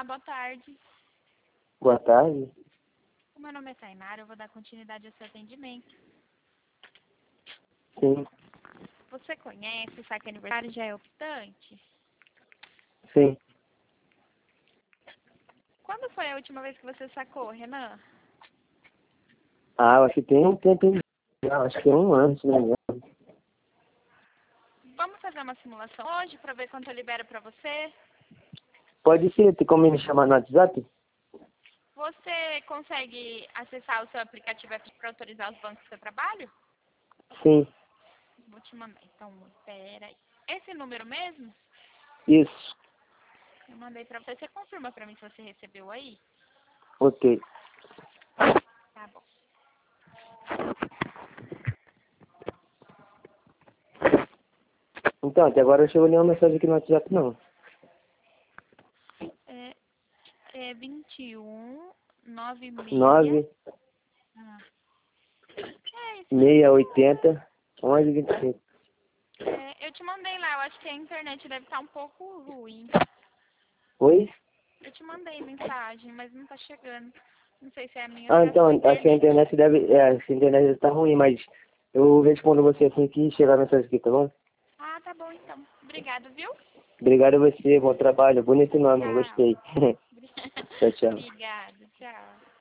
boa tarde. Boa tarde. O meu nome é Tainara, eu vou dar continuidade ao seu atendimento. Sim, Você conhece o saque aniversário já é optante? sim. Quando foi a última vez que você sacou, Renan? Ah, eu acho que tem um tempo já, acho que é um ano, se não me engano. Vamos fazer uma simulação hoje para ver quanto eu libero para você? Pode ser, tem como me chamar no WhatsApp? Você consegue acessar o seu aplicativo para autorizar os bancos do seu trabalho? Sim, Vou te mandar. Então, espera aí. Esse número mesmo? isso. Eu mandei para você. Você confirma para mim se você recebeu aí? Ok. Tá bom. Então, até agora não chegou nenhuma mensagem aqui no WhatsApp, não. É 21 96. 9 Ah, é isso mesmo. 680 11 25. Eu te mandei lá. Eu acho que a internet deve estar um pouco ruim. Oi? Eu te mandei mensagem, mas não tá chegando. Não sei se é a minha ou Ah, se é a então, sua acho que a internet. internet deve. É, acho que a internet tá ruim, mas eu respondo você assim que chegar a mensagem aqui, tá bom? Ah, tá bom então. Obrigado, viu? Obrigado a você, bom trabalho. Bonito nome, Tchau. gostei. Tchau, tchau. Obrigada, tchau.